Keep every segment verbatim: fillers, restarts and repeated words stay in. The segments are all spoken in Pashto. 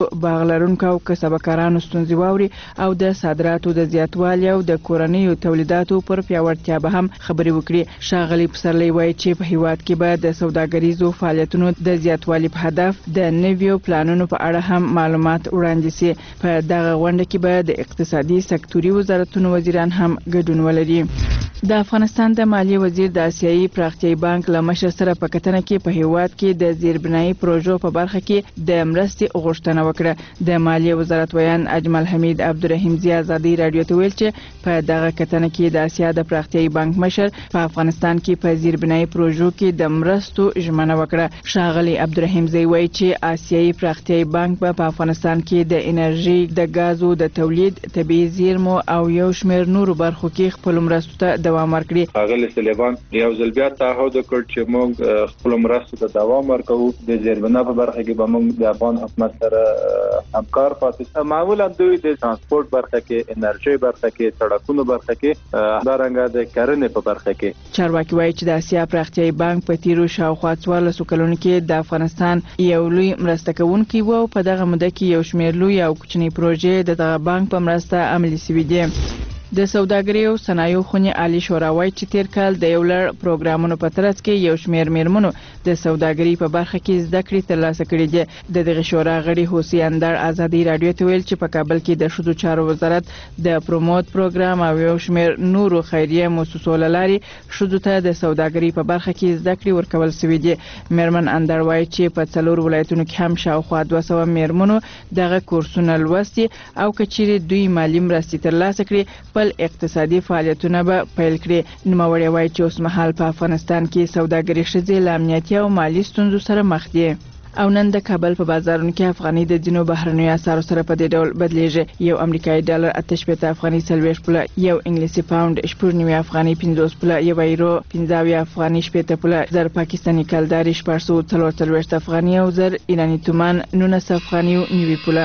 باغ لرونکو او کسبکارانو ستونزې واوري او د صادراتو د زیاتوالي او د کورنیو تولیداتو پر پیاوړتیا به هم خبرې وکړي. ښاغلي پسرلی وایي چې په هیواد کې به د سوداګریزو فعالیتونو د زیاتوالي په هدف د نویو پلانونو په اړه هم معلومات وړاندې شي. په دغه غونډه کې به د اقتصادي سکتوري وزارتونو وزیران هم ګډون ولري. د افغانستان د مالیې وزیر د آسیایي پراختیایي بانک له مشر سره په کتنه کې په هیواد کې د زیربنایي پروژو په برخه کې د مرستې غوښتنه وکړه. د مالیې وزارت ویان اجمل حمید عبدالرحیم زی ازادي رادیو ته ویل چې په دغه کتنه کې د آسیا د پراختیایي بانک مشر په افغانستان کې په زیربنایي پروژو کې د مرستو ژمنه وکړه. ښاغلي عبدالرحیم زی وایي چې آسیایي پراختیایي بانک په افغانستان کې د انرژي، د غازو د تولید، طبیعي زیرمو او یو شمېر نورو برخو کې خپل مرستو ته دوام ورکړي. ښاغلي سلیمان یو ځل بیا تعهد وکړ چې موږ خپل مرستو ته دوام ورکوو. د زیربنا په برخه کې به موږ د افغان حکومت سره همکار پاتې. معمولا دوی د ترانسپورت برخه کې، انرژي برخه کې، سړکونو برخه کې، دارنګه د کرنې په برخه کې. چارواکي وایي چې د آسیا پراختیایي بانک په تیرو شاوخوا څوارلسو کلونو کې د افغانستان یو لوی مرسته کوونکی و او په دغه موده کې یو شمېر لوی او کوچني پروژې د دغه بانک په مرسته عملي شوي دي. د سوداګرۍ او صنایعو خونې عالی شورا وایي چې تیر کال د یو لړ پروګرامونو په ترڅ کې یو شمېر میرمنو د سوداګرۍ په برخه کې زده کړې ترلاسه کړې دي. د دغه شورا غړي حوسی اندر ازادي رادیو ته ویل چې په کابل کې د ښځو چارو وزارت د پروموت پروګرام او یو شمېر نورو خیریه مؤسسو له لارې ښځو ته د سوداګرۍ په برخه کې زده کړې ورکول شوې دي. میرمن اندر وایي چې په څلور ولایتونو کې هم شاوخوا دوه سوه میرمنو دغه کورسونه لوستي او که چیرې دوی مالي مرستې ترلاسه کړي خپل اقتصادي فعالیتونه به پیل کړي. نوموړی وایي چې اوس مهال په افغانستان کې سوداګري ښځې له امنیتي او مالي ستونزو سره مخ دي. او نن د کابل په بازارونو کې افغاني د ځینو بهرنیو اسعارو سره په دې ډول بدلیږي. یو امریکایي ډالر اته شپېته افغاني څلوېښت پوله، یو انګلیسي پاوند شپږ نوي افغاني پنځوس پوله، یو ایرو پنځه اویا افغاني شپېته پوله، زر پاکستاني کلداري شپږ سوه څلور څلوېښت افغاني او زر ایراني تومان نولس افغاني نوي پوله.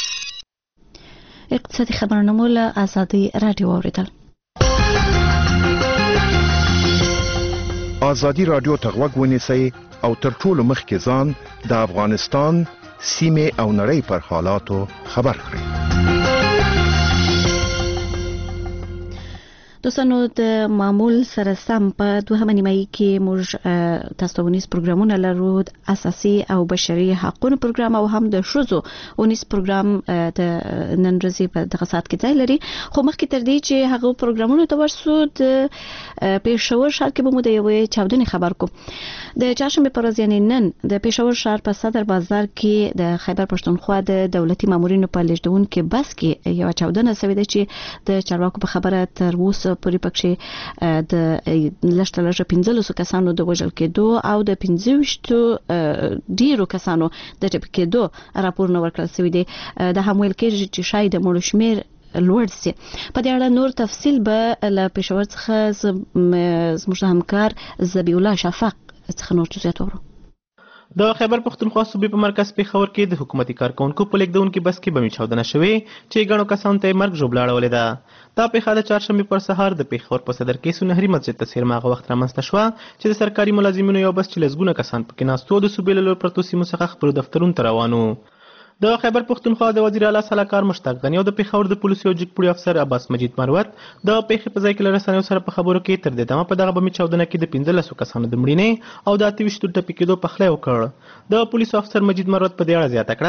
اقتصادي خبرونه مو له ازادي رادیو اوریدل. ازادي رادیو ته غوږ ونیسئ او تر ټولو مخکې ځان د افغانستان سیمې او نړۍ پر حالاتو خبر کړئ. دوستانو د معمول سره سم په دوهمه نیمایي کې موږ تاسو ته ونیس پروګرامونه لرو. د اساسي او بشري حقوقو پروګرام او هم د ښځو ونیس پروګرام د نن ورځې په دغه ساعت کې ځای لري. خو مخکې تر دې چې هغه پروګرامونو ته ورسو د پېښور ښار کې به مو د یوې چاودنې خبر کو. د چهارشنبې په ورځ یعنې نن د پېښور ښار په صدر بازار کې د خیبر پښتونخوا د دولتي مامورینو په لېږدونکي بس کې یوه چاودنه شوې ده چې د چارواکو په خبره تر اوسه پورې پکې د لږ تر لږه پنځلسو کسانو د وژل کېدو او د پنځه ویشتو ډیرو کسانو د ټپي کېدو راپورونه ورکړل شوي دي. دا هم ویل کېږي چې شاید د مړو شمېر لوړ سي. په دې اړه نور تفصیل به له پېښور څخه زموږ همکار ذبیح الله شفق څخه نور جزئیات واورو. د خیبر پښتونخوا صوبې په مرکز پېښور کې د حکومتي کارکونکو په لیږدونکي بس کې بمي چاودنه شوې چې ګڼو کسانو ته یې مرګ ژوبله اړولې ده. دا پیښه د چهارشنبې پر سهار د پېښور په صدر کې سنهري مسجد ته څېرمه هغه وخت رامنځته شوه چې د سرکاري ملازمینو یو بس چې لسګونه کسان پکې ناست وو د صوبې له لوري پرتو سیمو څخه خپلو دفترونو ته روان وو. د خیبر پښتونخوا د وزیر اعلی سلاکار مشتاق غنی او د پېښور د پولیسو جګ پوړي افسر عباس مجید مروت د پیښې په ځای کې له رسنیو سره په خبرو کې تر دې دمه په دغه بمي چاودنه کې د پنځلسو کسانو د مړینې او د اته ویشتو ټپي کېدو پخلی وکړ. د پولیسو افسر مجید مروت په دې اړه زیاته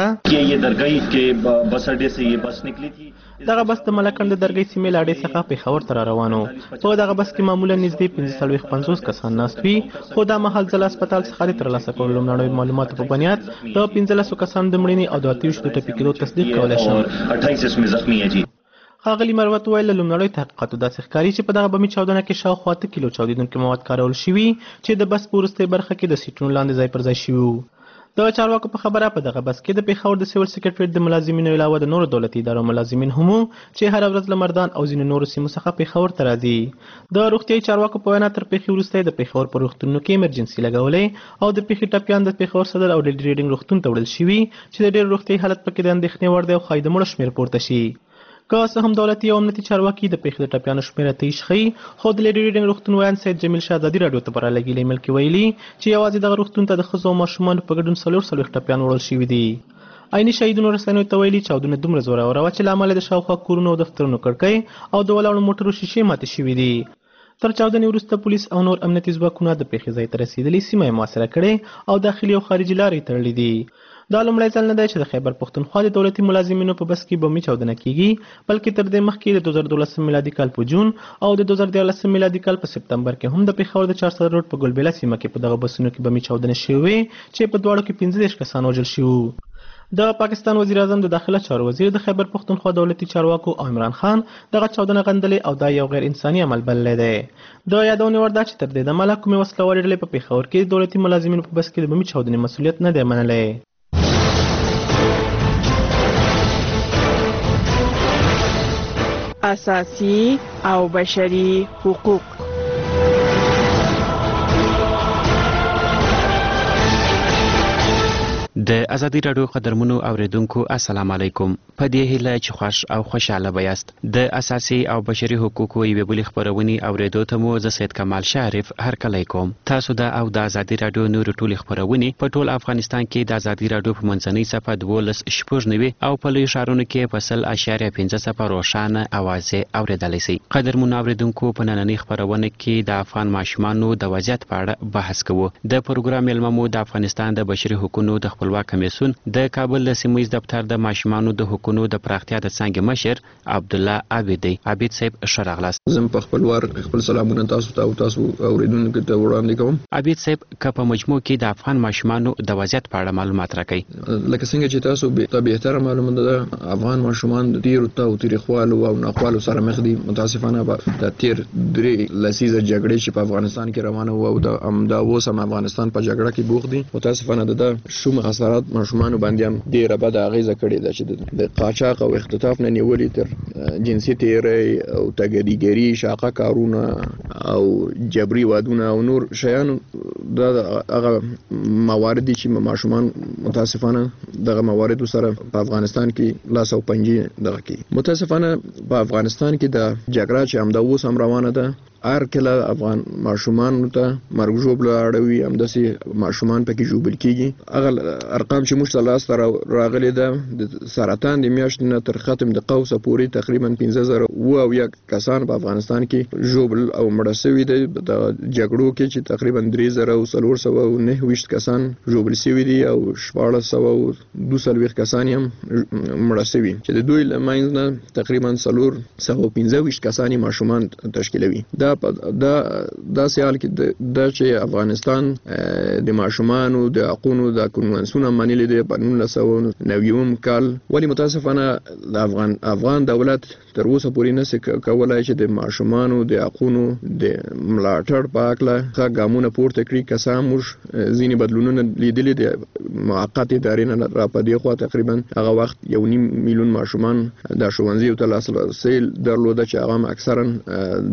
کړه دغه بس د ملکنډ د درګۍ سیمې له اډې څخه پېښور ته را روان و. په دغه بس کې معمولا نږدې پنځه څلوېښت پنځوس کسان ناست وي، خو دا مهال ځله هسپتال څخه د ترلاسه کولو لومړنیو معلوماتو په بنیاد د پنځلسو کسانو د مړینې او د اته ویشتو ټپي کېدو تصدیق کولی شم. ښاغلي مروت ویل له لومړنیو تحقیقاتو داسې ښکاري چې په دغه بمي چاودنه کې شاوخوا اته کیلو چاودېدونکي مواد کارول شوي چې د بس په وروستۍ برخه کې د سیټونو لاندې ځای پر ځای شوي وو. د چارواکو په خبره په دغه بس کې د پېښور د سیول سکرټریټ د ملازمینو علاوه د نورو دولتي ادارو ملازمین هم چې هر ورځ له مردان او ځینو نورو سیمو څخه پېښور ته راځي. د روغتیایي چارواکو په وینا تر پېښې وروسته د پېښور په روغتونونو کې ایمرجنسي لګولې او د پېښې ټپیان د پېښور صدر او ډیلي ریډینګ روغتون ته وړل شوي چې د ډېر روغتیایي حالت پکې د اندېښنې وړ دی او ښایي د مړو شمېر پورته شي. که څه هم دولتي او امنیتي چارواکي د پېښې د ټپیانو شمېر ته ښیي، خو د لیډي ریډینګ روغتون ویان سید جمیل شاه ازادي راډیو ته په رالېږلي ایمیل کې ویلي چې یوازې دغه روغتون ته د ښځو او ماشومانو په ګډون څلور څلوېښت ټپیان وړل شوي دي. عیني شهیدونو رسنیو ته ویلي چاودنه دومره زوروره وه چې له امله د شاوخوا کورونو او دفترونو کړکۍ او د ولاړو موټرو شیشې ماتې شوي دي. تر چاودنې وروسته پولیس او نور امنیتي ځواکونه د پیښې ځای ته رسېدلي سیمه یې محاصره کړې او داخلي او خارجي لارې تړلې دي. دا لومړی ځل نه دی چې د خیبر پښتونخوا د دولتي ملازمینو په بس کې بمي چاودنه کیږي، بلکې تر دې مخکې د دوه زره دولسم میلادي کال په جون او د دوه زره دیارلسم میلادي کال په سپتمبر کې هم د پېښور د چارسده روډ په ګلبېله سیمه کې په دغه بسونو کې بمي چاودنه شوې چې په دواړو کې پنځه دېرش کسان وژل شوي. د پاکستان وزیر اعظم د داخله چارو وزیر د خیبر پښتونخوا دولتي چارواکو او عمران خان دغه چاودنه غندلې او دا یو غیر انساني عمل بللی دی. د یادونې وړ ده چې تر دې دمه لا کومې وسلوالې ډلې په پېښور کې د دولتي ملازمینو په بس کې د بمي چاودنې مسؤلیت نه دی منلی. اساسي او بشري حقوق. د ازادي راډیو قدرمنو اوریدونکو السلام علیکم. په دې هیله چې خوش او خوشاله بیاست. د اساسي او بشري حقوقو یوې بلې خپرونې اوریدو ته مو زه سید کمال شریف هرکلی کوم. تاسو د او د ازادي راډیو نورو ټولې خپرونې په ټول افغانستان کې د ازادي راډیو په منځنۍ صفحه دولس شپږ نوي او په لویو ښارونو کې په سل اشاریه پنځه صفحه روښانه اوازې اوریدلی سئ. قدرمنو اوریدونکو په نننۍ خپرونه کې د افغان ماشومانو د وضعیت په اړه بحث کوو. د پروګرام میلمه مو د افغانستان د بشري حقوقو د خپلواک کمیسیون د کابل د سیمه ییز دفتر د ماشومانو د حقوقو د پراختیا د څانګې مشر عبد الله عابدی. عابد صاحب ښه راغلاست. زم په خپل وار خپل سلامونه تاسو ته او تاسو اوریدونکو ته وړاندې کوم. عابد صاحب که په مجموع کې د افغان ماشومانو د وضعیت په اړه معلومات راکړئ. لکه څنګه چې تاسو به بهتره معلومه ده افغان ماشومان د تیرو ته او تاریخوالو او ناخوالو سره مخ دي. متاسفانه د تیر درې لسیزه جګړې چې په افغانستان کې روانه وو او د امدا اوس هم افغانستان په جګړه کې بوخ دي. متاسفانه د شوم اثرات ماشومان باندې هم ډیره بد اغیزه کړې ده چې د قاچاق او اختطاف نه نیولې تر جنسي تیری او تګریګری شاقه کارونه او جبري وادونه او نور شیان د هغه موارد چې ماشومان متاسفانه دغه موارد سره په افغانستان کې لاس او پنجې دغه کې متاسفانه په افغانستان کې د جګړه چې هم د اوس هم روانه ده هر کله افغان ماشومان ته مرګ ژوبله اړوي همداسې ماشومان پکې ژوبل کېږي. هغه ارقام چې موږ ته لاسته راغلي ده د سرطان د میاشتې نه تر ختم د قوسه پورې تقریبا پنځه زره اوه اویا کسان په افغانستان کې ژوبل او مړه سوي دي. د جګړو کې چې تقریبا درې زره او څلور سوه او نهه ویشت کسان ژوبل سوي دي او شپاړس سوه او دوه څلوېښت کسان هم مړه سوي چې د دوی له منځ نه تقریبا څلور سوه او پنځه ویشت کسان ماشومان تشکیلوي. دا دا دا سیال کې د چې افغانستان د ماشومانو د حقوقو د کنوانسیون منلي دی په نولس سوه نوي کال. ولی متاسفانه د افغان افغان دولت تر اوسه پورې نشي کولای چې د ماشومانو د حقوقو د ملاتړ په اړه ښه ګامونه پورته کړي. که څه موږ ځینې بدلونونه لیدلي دي موقت ادارې نه را په دې خوا تقریبا هغه وخت یو نیم میلیون ماشومان د ښوونځیو ته لاسرسی درلوده چې هغه اکثرا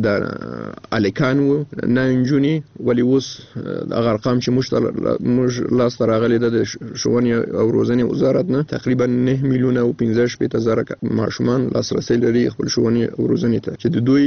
د الکانو نه انجونی. ولی اوس هغه ارقام چې موږ موږ لاس ته راغلي د ښوونې او روزنې وزارت نه تقریبا نه میلیون او پنځه شپېته زره ماشومان لاسرسی لري خپل ښوونې او روزنې ته چې د دوی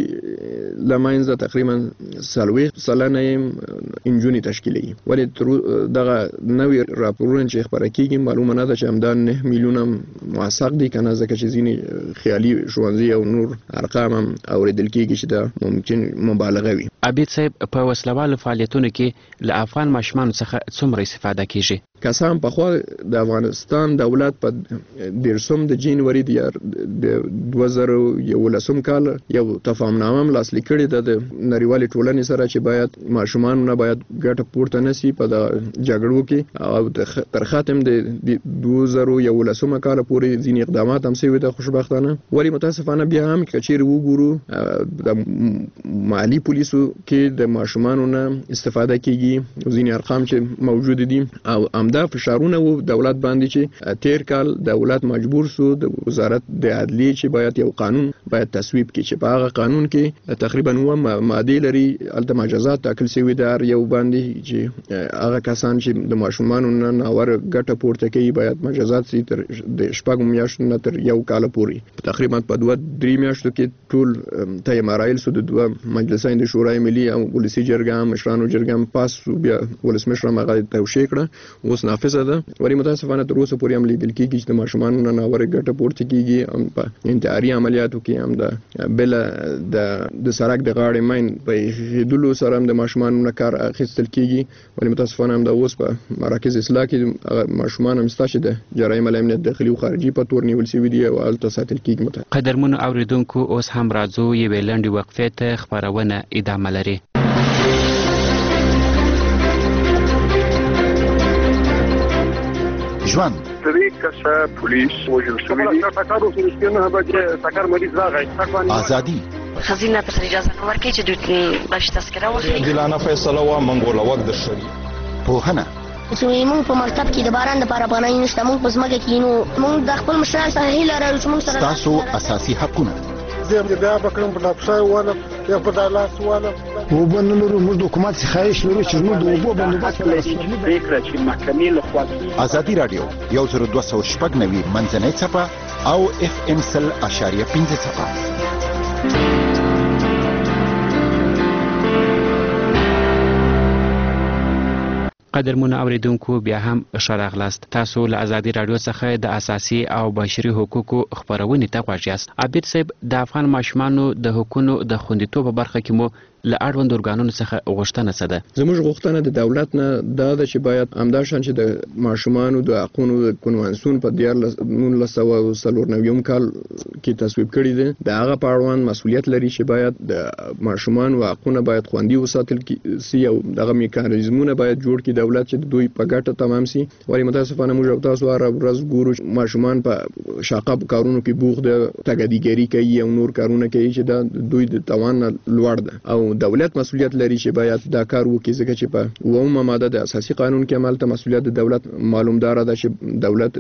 لمنځه تقریبا څلوېښت سلنه انجونی تشکیلوي. ولی دغه نوې راپورونه چې خپاره کېږي معلومه نه ده چې همدا نه میلیون هم موثق دي که نه، ځکه چې ځینې خیالي ښوونځي او نور ارقام هم اورېدل کېږي چې دا ممکن مبالغه وي. عبید صاحب په وسلوالو فعالیتونو کې له افغان ماشومانو څخه څومره استفاده کیږي؟ کسان په خو د افغانستان دولت په دیرشم د جنوري د دوه زره یولسم کال یو تفاهمنامه لاسلیک کړې ده د نړیوالې ټولنې سره چې باید ماشومان نه باید ګټه پورته نشي په د جګړو کې او تر ختم د دوه زره یولسم کال پورې ځینې اقدامات هم شوي دي خوشبختانه. ولی متاسفانه بیا هم کچیر وګورو د مالی پولیسو کې د ماشومانو نه استفاده کیږي. ځینې ارقام چې موجود دي او دا فشارونه و دولت باندې چې تیر کال دولت مجبور سو د وزارت د عدلیه چې باید یو قانون باید تصویب کړي چې په هغه قانون کې تقریبا و ماده لري الته مجازات ټاکل شوی دار یو باندې چې هغه کسان چې د ماشومانو نه ناور ګټه پورته کوي باید مجازات سي تر د شپږ میاشتو نه تر یو کال پورې تقریبا په دوه درې میاشتو کې ټول ته مراحل سو د دوه مجلسین د شورای ملي او ولسی جرګه مشرانو جرګه پاس بیا ولسمشر مغه توشیع کړه. اوس اوس نافذه ده ولی متاسفانه تر اوسه پورې هم لیدل کېږي چې د ماشومانو نه ناوړه ګټه پورته کېږي هم په انتحاري عملیاتو کې هم د بل د د سړک د غاړې ماین په ایښودلو سره هم د ماشومانو نه کار اخیستل کېږي ولی متاسفانه هم د اوس په مراکز اصلاح کې ماشومان هم شته چې د جرایم الامنیت داخلي او خارجي په تور نیول شوي دي او هلته ساتل کېږي. قدرمنو اوریدونکو اوس هم راځو یوې لنډې وقفې ته خپرونه ادامه لري. ژوند درې کسه پولیس وژل شوي دي. ټکر وشو نه به ټکر مریض راغی. ازادي خزینه پر اجازه نه ورکړي چې دوی باش تذکره واخلي. دلانه فیصله وا منګوله وخت د شری پوهنه چې موږ په مکتب کې د باران د لپاره باندې نشته موږ په ځمکه کې نو موږ د خپل مشران سره هیله لرو چې موږ سره تاسو اساسي حقونه زه بیا بکرم په ډاکټر وانه یا په دالاس وانه وبنلو موږ د حکومت څخه خواهش لرو چې موږ د اوبو بندوبست وکړو. فکر چې محکمې له خوا ازادي رادیو یو زر دوه سوه شپږ نوي منځنۍ څپه او اف ام سل اشاریه پنځه څپه. قدرمنو اوریدونکو بیا هم ښه راغلاست. تاسو له ازادي رادیو څخه د اساسي او بشري حقوقو خپرونې ته غوږ یاست. عابد صاحب د افغان ماشومانو د حقوقو د خوندیتوب په برخه کې مو له اړوند ارګانونو څخه غوښتنه څه ده؟ زموږ غوښتنه د دولت نه دا ده چې باید همداشان چې د ماشومانو د حقوقو د کنوانسیون په نولس سوه څلور نوي کال کې تصویب کړی دی د هغه په اړوند مسؤلیت لري چې باید د ماشومانو حقوقونه باید خوندي وساتل شي او دغه میکانیزمونه باید جوړ کړي دولت چې د دوی په ګټه تمام شي. ولی متاسفانه موږ تاسو هر ورځ ګورو ماشومان په شاقه کارونو کې بوخ ده تګدیګری کوي او نور کارونه کوي چې دا دوی د توان لوړ ده او دولت مسؤلیت لري چې باید دا کار وکړي ځکه چې په اومه ماده د اساسي قانون کې عمل ته مسؤلیت د دولت معلومدار ده چې دولت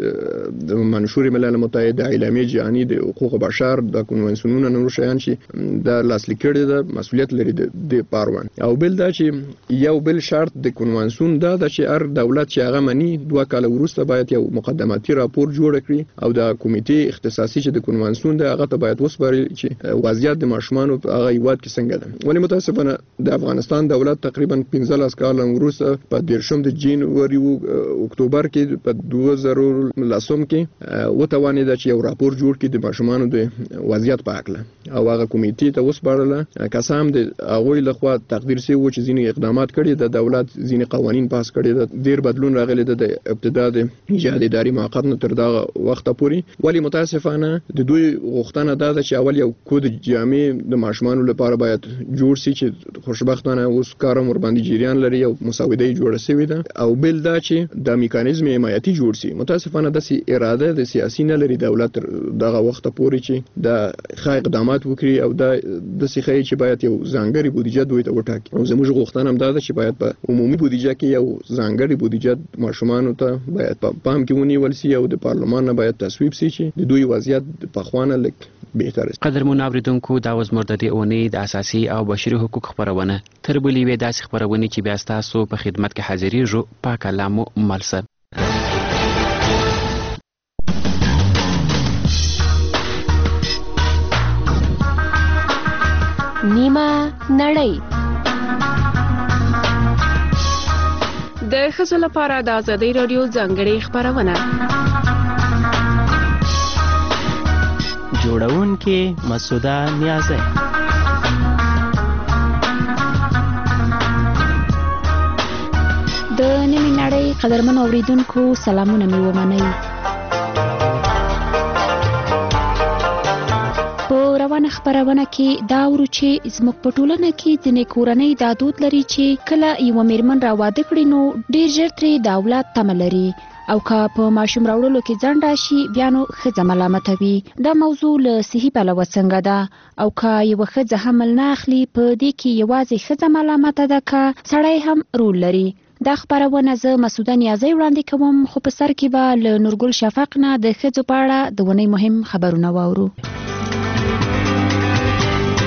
د منشور ملل متحد اعلامیه جهانی د حقوق بشر د کنوانسیونونو نور شیان چې د لاسلیک کړي ده مسؤلیت لري د پاروان او بل دا چې یو بل شرط د کنوانسیون دا د چې هر دولت چې هغه مني دوه کال وروسته باید یو مقدماتي راپور جوړ کړي او د کمیټې اختصاصي چې د کنوانسیون د هغه ته باید وسپاري چې وضعیت د ماشومانو په هغه هیواد کې څنګه ده. ولی متاسفانه د افغانستان دولت تقریبا پنځلس کال وروسته په دیرشم د جنوري او اکتوبر کې په دوه زره لسم کې وتوانید چې یو راپور جوړ کړي د ماشومانو د وضعیت په اړه او هغه کمیټې ته وسپارله. قسم د هغوی لخوا تقدیر شوی و چې ځینې اقدامات کړي د دولت ځینې قوانین پاس کړي د ډیر بدلون راغلی د ابتدا د ایجاد اداري موقت نه تر دغه وخته پورې. ولی متاسفانه د دوی غوښتنه دا ده چې اول یو کود جامع د ماشومانو لپاره باید جوړ شي چې خوشبختانه اوس کارم ور باندې جریان لري او مساوده جوړه شوې ده او بل دا چې د میکانیزم حمایتي جوړ شي. متاسفانه د سی اراده د سیاسي نه لري دولت دغه وخت پورې چې د ښه اقدامات وکړي او د سیخي چې باید یو ځانګړي بودیجه دوی ته وټاکي او زموږ غوښتنه هم دا ده چې باید په عمومي بودیجه کې یو ځانګړي بودیجه ماشومانو ته باید په پام کې ونیول شي او د پارلمان نه باید تصویب شي چې د دوی وضعیت په خوانه لک بهتر شي. قدرمنو اوریدونکو دا اوس مرددي اونۍ د اساسي او بشري حقوق خبرونه تر بلې وې داسې خبرونه چې بیا تاسو په خدمت کې حاضرېږو. پاک الله مو ملسه. نیمه نړۍ د ښځو لپاره د ازادي رادیو ځانګړې خبرونه جوړونکې مسعوده نیازی. د نیمه نړۍ قدرمن اوریدونکو سلامونه مې ومنئ. په روانه خبرونه کې دا ورو چې زموږ په ټولنه کې ځینې کورنۍ دا دود لري چې کله یو میرمن را واده کړي نو ډیر ژر ترې د اولاد تمه لري او که په ماشوم راوړلو کې ځنډ راشي بیا نو ښځه ملامته وي. دا موضوع له صحي پلوه څنګه ده او که یوه ښځه حمل نه اخلي په دې کې یوازې ښځه ملامته ده که سړی هم رول لري؟ دا خبرونه زه مسعوده نیازی وړاندې کوم خو په سر کې به له نورګل شفق نه د ښځو په اړه د ونې مهم خبرونه واورو.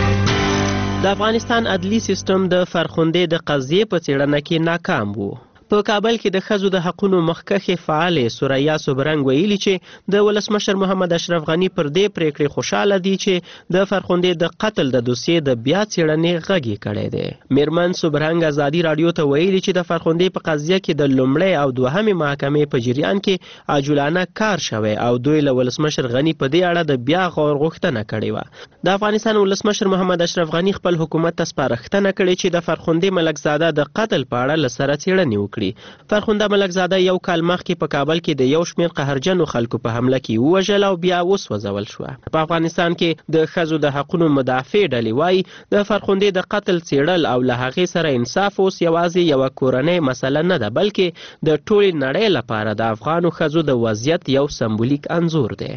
د افغانستان عدلی سیستم د فرخندې د قضیې په څېړنه کې ناکام وو. په کابل کې د ښځو د حقونو مخکښې فعالې سوریا سوبرنګ ویلي چې د ولسمشر محمد اشرف غني پر دې پریکړې خوشاله دي چې د فرخندې د قتل د دوسیې د بیا څېړنې غږ یې کړی دی. میرمن سوبرنګ ازادي راډیو ته ویلي چې د فرخندې په قضیه کې د لومړۍ او دوهمې محکمې په جریان کې عاجلانه کار شوی او دوی له ولسمشر غني په دې اړه د بیا غور غوښتنه کړې وه. د افغانستان ولسمشر محمد اشرف غني خپل حکومت ته سپارښتنه کړې چې د فرخندې ملکزاده د قتل په اړه له سره څېړنې وکړي. فرخنده ملکزاده یو کال مخکې په کابل کې د یو شمېر قهرجنو خلکو په حمله کې ووژل او بیا وسوځول شوه. په افغانستان کې د ښځو د حقونو مدافع ډلې وایي د فرخندې د قتل څېړل او له هغې سره انصاف اوس یوازې یوه کورنۍ مسله نه ده، بلکې د ټولې نړۍ لپاره د افغانو ښځو د وضعیت یو سمبولیک انځور دی.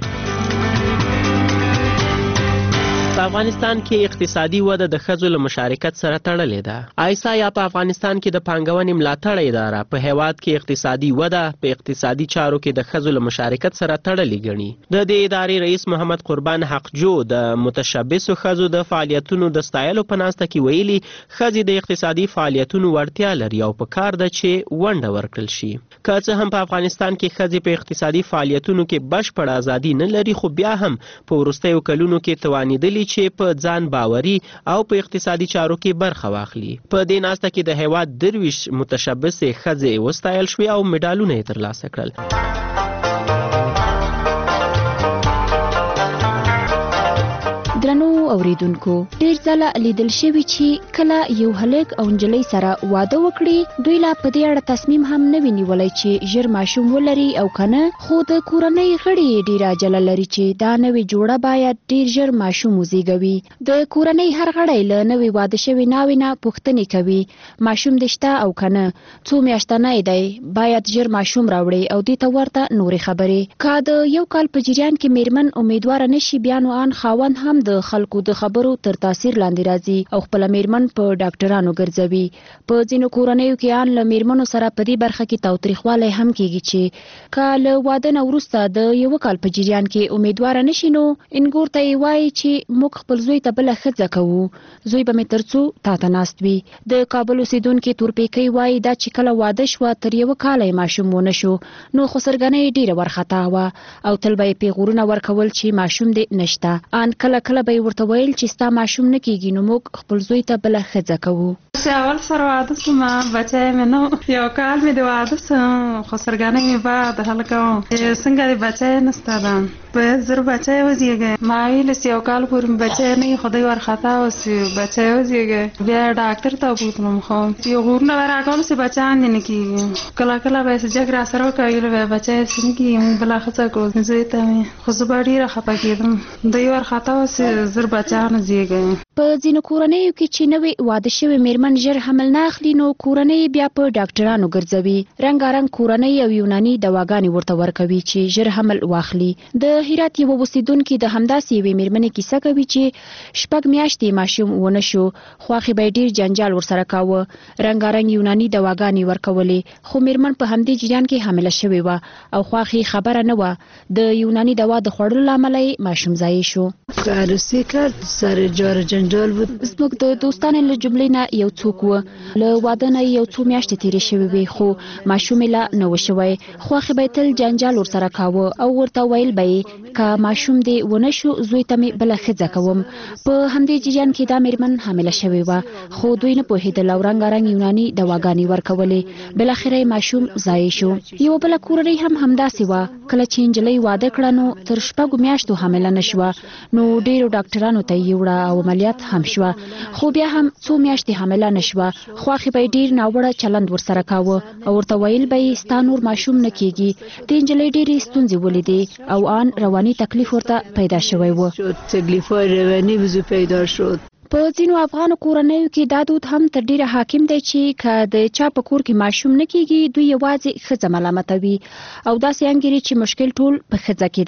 په افغانستان کې اقتصادي وده د ښځو له مشارکت سره تړلې ده. آیسا یا په افغانستان کې د پانګونې ملاتړ اداره په هیواد کې اقتصادي وده په اقتصادي چارو کې د ښځو له مشارکت سره تړلې ګڼي. د دې ادارې رئیس محمد قربان حقجو د متشبثو ښځو د فعالیتونو د ستایلو په ناسته کې ویلي ښځې د اقتصادي فعالیتونو وړتیا لري او په کار ده چې ونډه ورکړل شي. که څه هم په افغانستان کې ښځې په اقتصادي فعالیتونو کې بشپړه ازادي نه لري، خو بیا هم په وروستیو کلونو کې توانېدلي چې په ځان باوري او په اقتصادي چارو کې برخه واخلي. په دې ناسته کې د هیواد درویش متشبثې ښځې وستایل شوې او مډالونه یې ترلاسه کړل. درنو اوریدونکو، ډیر ځله لیدل شوي چې کله یو هلک او نجلۍ سره واده وکړي، دوی لا په دې اړه تصمیم هم نه وي نیولی چې ژر ماشوم ولري او کنه، خو د کورنۍ غړي ډیره عجله لري چې دا نوې جوړه باید ډیر ژر ماشوم وزیږوي. د کورنۍ هر غړی له نوې واده شوي ناوې نه پوښتنې کوي ماشوم دې شته او کنه، څو میاشتنی دی، باید ژر ماشوم راوړي او دې ته ورته نورې خبرې. که د یو کال په جریان کې میرمن امیدواره نشي، بیا نو آن خاوند هم د خلکو د خبرو تر تاثیر لاندې راځي او خپل میرمن په ډاکټرانو ګرځوي. په ځینو کورنیو کې آن له میرمنو سره په دې برخه کې تاوتریخوالی هم کیږي چې که له واده نه وروسته د یو کال په جریان کې امیدواره نشي، نو انګور ته یې وایي چې موږ خپل زوی ته بله ښځه کوو، زوی به مې تر څو تا ته ناست وي. د کابل اوسیدونکې تورپیکۍ وایي دا چې کله واده شوه تر یوه کاله یې ماشوم ونه شو، نو خسرګنۍ ډیره ورخطا وه او تل به یې پیغورونه ورکول چې ماشوم دې نشته. آن کله کله به یې ورته ویل چې ستا ماشوم نه کیږي، نو موږ خپل زوی ته بله ښځه کوو. اول سره واده شوم، بچی مې نه یو کال مې د واده شوم، خسرګنۍ مې بعد هلکه وم، څنګه د بچی نشته ده، باید زر بچی وزیږی. ما ویل چې یو کال پورې مې بچی نه وي، خدای ورخطا اوسي بچی وزیږی. بیا ډاکټر ته وبوتلم، خو پیغورونه به راکول چې بچیان دې نه کیږي. کله کله به یې څه جګ راسره وکړي، ویل به یې بچی یې څه نه کیږي، موږ بله ښځه کړو زوی ته مې، خو زه به ډېره خفه کېدم، دوی ورخطا اوس زر بچیان زیږوي. په ځینو کورنیو کې چې نوې واده شوې میرمن ژر حمل نه اخلي، نو کورنۍ بیا په ډاکټرانو ګرځوي. رنګارنګ کورنۍ او یوناني دواګانې ورته ورکوي چې ژر حمل واخلي. د هرات یوه اوسیدونکي د همداسې یوې میرمنې کیسه کوي چې شپږ میاشتې ماشوم ونه شو، خواښې به یې ډېر جنجال ورسره کاوه، رنګارنګ یوناني دواګانې ورکولې، خو میرمن په همدې جریان کې حامله شوې وه او خواښې خبره نه وه. د یوناني دوا د خوړلو له امله یې ماشوم ضایع شو. عروسی کرد، سر جار جنجال بود. زموږ د دوستانو له جملې نه یو څوک و، له واده نه یو څو میاشتې تېرې شوې وې، خو ماشوم یې لا نه و شوی. خواښې به یې تل جنجال ورسره کاوه او ورته ویل به یې که ماشوم دې ونه شو، زوی ته مې بله ښځه کوم. په همدې جریان کې دا میرمن حامله شوې وه، خو دوی نه پوهېدل او رنګارنګ یوناني دواګانې ورکولې. بالاخره یې ماشوم ضایع شو. یوه بله کورنۍ هم همداسې وه، کله چې نجلۍ واده کړه نو تر شپږو میاشتو حامله نه شوه، نو ډېرو ډاکټرانو ته یې وړه او عملیات هم شوه، خو بیا هم څو میاشتې حامله نه شوه. خواښې به یې ډېر ناوړه چلند ورسره کاوه او ورته ویل به یې ستا نور ماشوم نه کیږي. د نجلۍ ډېرې ستونزې ولیدې او آن رواني تکلیف ورته پیدا شوی و. تکلیف‌های رواني وضو پیدا شد. په ځینو افغانو کورنیو کې دا دود هم تر ډیره حاکم دی چې که د چا په کور کې ماشوم نه کیږي، دوی یوازې ښځه ملامتوي او داسې انګیري چې مشکل ټول په ښځه کې دی.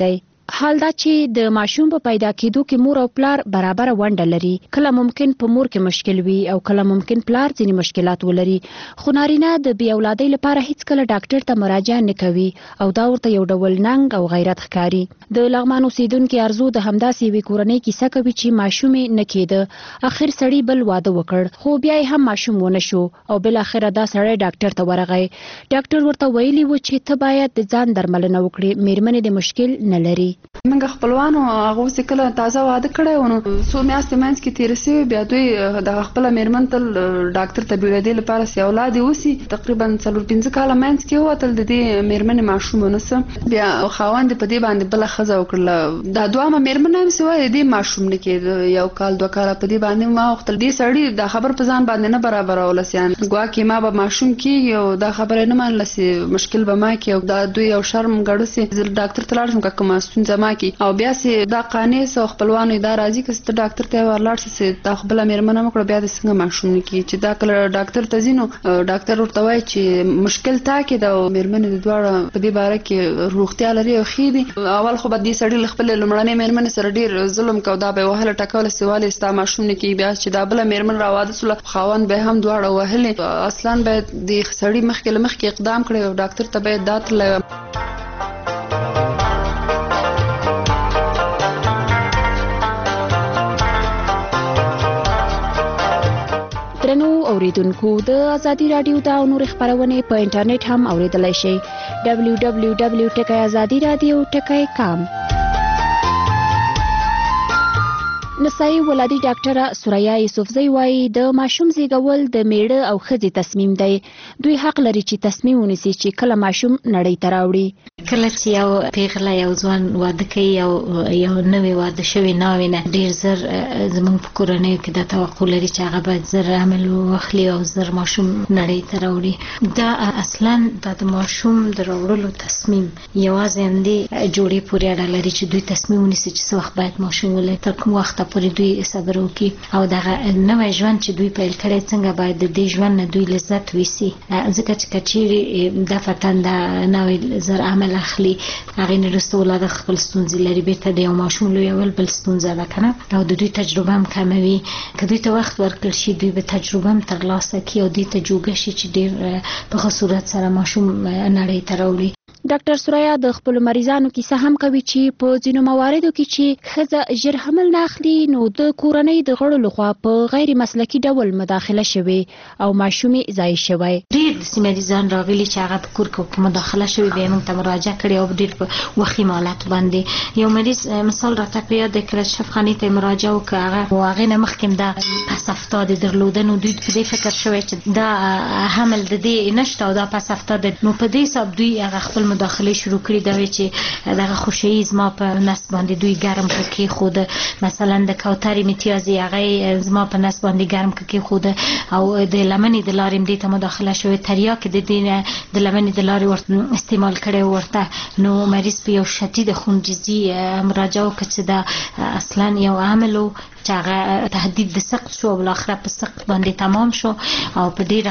حال دا چې د ماشوم په پیدا کېدو کې مور او پلار برابر ونډه لري. کله ممکن په مور کې مشکل وي او کله ممکن پلار ځینې مشکلات ولري، خو نارینه د بې اولادۍ لپاره هیڅ کله ډاکټر ته مراجعه نه کوي او دا ورته یو ډول ننګ او غیرت ښکاري. د لغمان اوسیدونکي ارزو د همداسې یوې کورنۍ کیسه کوي چې ماشوم یې نه کېده، اخر سړي بل واده وکړ خو بیا یې هم ماشوم ونه شو او بالاخره دا سړی ډاکټر ته ورغی. ډاکټر ورته ویلي و چې ته باید د ځان درملنه وکړې، میرمنې د مشکل نه لري. موږ خپلوانو هغه اوس کله تازه واده کړی و نو څو میاشتې منځ کې تېرې سوې، بیا دوی د خپله میرمن تل ډاکټر ته بیړېدې لپاره چې اولاد یې وسي. تقریبا څلور پنځه کاله منځ کې ووتل، د دې میرمنې ماشوم ونه څه، بیا خاوند یې په دې باندې بله ښځه وکړله. دا دوهمه میرمن هم چې وایي دې ماشوم نه کېده، یو کال دوه کاله په دې باندې ما وختل. دې سړي دا خبر په ځان باندې نه برابروله چې ګواکې ما به ماشوم کېږي او دا خبره یې نه منله چې مشکل به ما کې، او دا دوی یو شرم ګډو چې زه ډاکټر ته لاړ شم که کومه ستونزه ما کې، او بیا چې دا قانع سو خپلوانو دا راځي که ته ډاکټر ته ورلاړ شې چې دا خپله میرمنه مه کړه، بیا دې څنګه ماشوم نه کېږي. چې دا کله ډاکټر ته ځي نو ډاکټر ورته وایي چې مشکل تا کې ده او میرمنې د دواړه په دې باره کې روغتیا لري او ښې دي. اول خو به دې سړي له خپلې لومړنۍ میرمنې سره ډېر ظلم کو، دا به یې وهله ټکوله چې ولې ستا ماشوم نه کېږي. بیا چې دا بله میرمن راواده سوله، خاوند به هم دواړه وهلې. اصلا باید د سړي مخکې له مخکې اقدام کړی او ډاکټر ته باید دا تللی. درنو اوریدونکو، د ازادي رادیو دا نور خبرونه په انټرنیټ هم اوریدلای شئ. دبلیو دبلیو دبلیو ټکی ازادي رادیو ټکی کام. نسایي ولادي ډاکټره سوریا یوسفزۍ وایي د ماشوم زیږول د میړه او ښځې تصمیم دی. دوی حق لري چې تصمیم ونیسي چې کله ماشوم نړۍ ته راوړي. کله چې یو پیغله یو ځوان واده کوي او یو نوی واده شوی ناوې نه، ډېر زر زموږ په کورنیو کې دا توقع لري چې هغه باید زر عمل واخلي او زر ماشوم نړۍ ته راوړي. دا اصلا دا د ماشوم د راوړلو تصمیم یوازې همدې جوړې پورې اړه لري چې دوی تصمیم ونیسي چې څه وخت باید ماشوم ولري، تر کوم وخته پورې دوی صبر وکړي او دغه نوی ژوند چې دوی پیل کړی څنګه باید د دې ژوند نه دوی لذت ویسي. ځکه چې که چیرې دا فتن دا نوی زر عمل اخلي، هغې نه وروسته ولادت خپل ستونزې لري، بېرته د یو ماشوم لویول بل ستونزه ده که نه، او د دوی تجربه هم کموي. که دوی ته وخت ورکړل شي دوی به تجربه هم ترلاسه کړي او دوی ته جوګه شي چې ډېر په ښه صورت سره ماشوم نړۍ ته راوړي. ډاکټر سوریا د خپل مریضانو کیسه هم کوي چې په ځینو مواردو کې چې ښځه ژر حمل نه اخلي نو د کورنۍ د غړو لخوا په غیر مسلکي ډول مداخله شوې او ماشومې ضایع شوی. ډېر د مریضان راغلي چې هغه په کور کې مداخله شوې، بیا موږ ته مراجعه کړې او ډېر په وخیم حالت باندې. یو مریض مثال راته په یاد دی، کله چې شفاخانې ته مراجعه وکړه هغه هغې نه مخکې دا پس افتاد درلوده، نو دوی په دې فکر شوی چې دا حمل د دې نشته او دا پس افتاد، نو په دې حساب دوی هغه خپل مداخله شروع کړي. دا وی چې دغه خوشی زما په نس باندې دوی ګرم کې خود، مثلا د کوترې میتیازي هغه زما په نس باندې ګرم کې خود او د لمنې د لارې دې ته مداخله شوې، تریاک د دې د لمنې د لارې ورته استعمال کړي ورته. نو مریض په یو شدید خونریزي مراجعه وکړه چې دا اصلا یو عامل چې هغه تهدید د سقط شو او بالاخره په سقط باندې تمام شو او په ډیره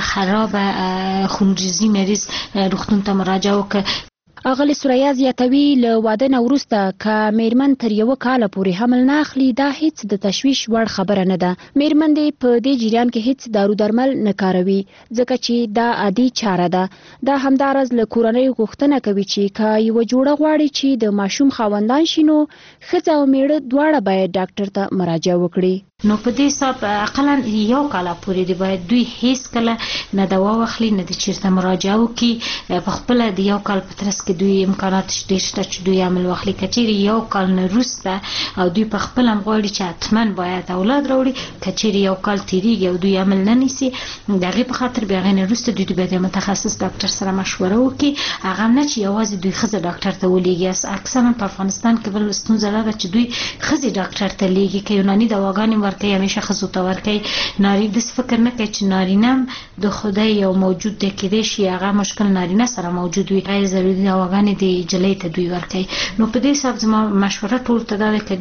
خرابه خونریزي مریض روغتون ته مراجعه وکړه. اغلی سوریا زیاتوي له واده نه وروسته که میرمن تر یو کال پورې حمل نه اخلي دا هیڅ د تشویش وړ خبره نه ده. میرمن دې په دې جریان کې هیڅ دارو درمل نه کاروي ځکه چې دا عادي چاره ده. دا همدارز له کورنۍ غوښتنه کوي چې که یو جوړه غواړي چې د ماشوم خاوندان شي نو ښځه او میړه دواړه باید ډاکټر ته مراجعه وکړي. نو په دې حساب اقلا یو کال پورې دی باید دوی هیڅ کله نه دوا واخلي نه د چیرته مراجعه وکړي. په خپل د یو کال په ترڅ کې دوی امکانات ډېر شته چې دوی عمل واخلي. کچېرې یو کال نه وروسته او دوی په خپل هم غواړي چې حتما باید اولاد راوړي، کچېرې یو کال تیریږي او دوی عمل نه نیسي، د هغې په خاطر بیا هغې نه وروسته دوی باید د متخصص ډاکټر سره مشوره وکړي. هغه هم نه چې یوازې دوی ښځه ډاکټر ته ولېږي. اکثرا په افغانستان کې بل ستونزه دا ده چې دوی ښځې ډاکټر ته لیږي که یوناني دواګانې ورکوي همیشه ښځو ته ورکوي. نارینه داسې فکر نه کوي چې نارینه هم د خدای یو موجود دی، کیدای شي هغه مشکل نارینه سره موجود وي، غیر ضروري دواګانې د جلۍ ته دوی ورکوي. نو په دې حساب زما مشوره ټول ته دا ده که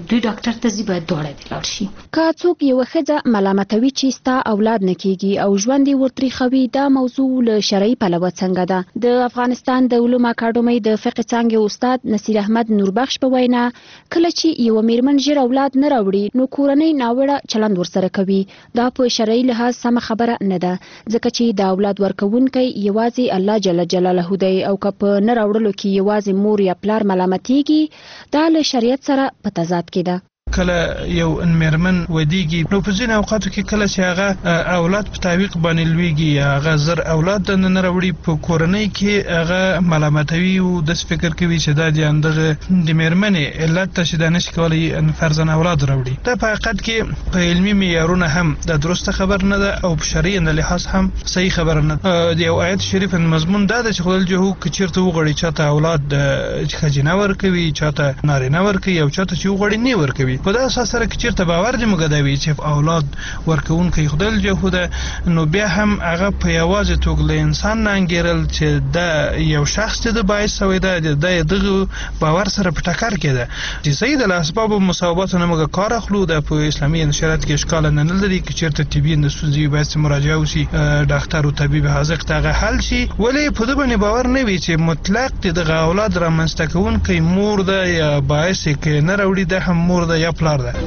دوی ډاکټر ته ځي باید دواړه دې لاړ شي. که څوک یو ښځه ملامتوي چې ستا اولاد نه کیږي او ژوند یې ورتریخوي، دا موضوع له شرعي پلوه څنګه ده؟ د افغانستان د علومو اکاډمۍ د فقه څانګې استاد نصیر احمد نوربخش په وینا کله چې یو میرمن ژر اولاد نه راوړي نو کورنۍ ناوړه چلند ورسره کوي. دا په شرعي لحاظ سمه خبره نه ده، ځکه چې د اولاد ورکوونکی یوازې الله جل جلاله دی او که په نه راوړلو کې یوازې مور یا پلار ملامتېږي دا له شریعت سره په تضاد کې ده. کله یو میرمن ودیږي نو په ځینې اوقاتو کې کله چې هغه اولاد په تعویق باندې لویږي یا هغه زر اولاد نه راوړي په کورنۍ کې هغه ملامتوي او د فکر کوي چې دا د اندغه د میرمنې علت ته چې د نشي کولی فرزن اولاد راوړي. دا په حقیقت کې په علمي معیارونه هم د درسته خبر نه ده او په شرعي لحاظ هم صحیح خبر نه ده. د یو آیت شریف مضمون دا ده چې خدای جل جلاله چیرته وغړي چاته اولاد خجینه ورکوي، چاته نارینه ورکوي او چاته چې وغړي نه ورکوي. په دا اساس سره چې چیرته باور دې مګدوي چې اولاد ورکوونکی خدای جهوده نو بیا هم هغه په یوازې توګه له انسان نه انګیرل چې دا یو شخص ته د باعث شوی دا د دغه باور سره په ټکر کې ده چې زید له اسباب مصابات نه موږ کار اخلو. د په اسلامي انشارات کې اشکال نه لري چې چیرته طبي نسوزي باید مراجعه وشي ډاکټر او طبيب حاضق ته حل شي، ولی په دې باندې باور نه وي چې مطلق د اولاد را منځته کوونکی مور ده یا باعث کې نه راوړي ده هم مور ده یا پلار ده.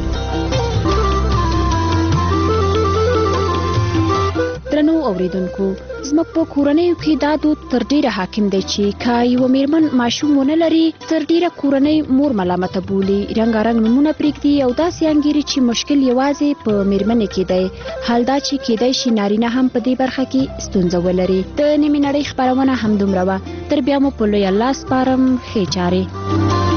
درنو اوریدونکو، زموږ په کورنیو کې دا دود تر ډیره حاکم دی چې که یو میرمن ماشوم ونه لري تر ډیره کورنۍ مور ملامته بولي، رنګارنګ نومونه پرېږدي او داسې انګیري چې مشکل یوازې په میرمنې کې دی، حال دا چې کیدای شي نارینه هم په دې برخه کې ستونزه ولري. د نیمې نړۍ خپرونه همدومره وه، تر بیا مو په لوی الله سپارم، ښې چارې.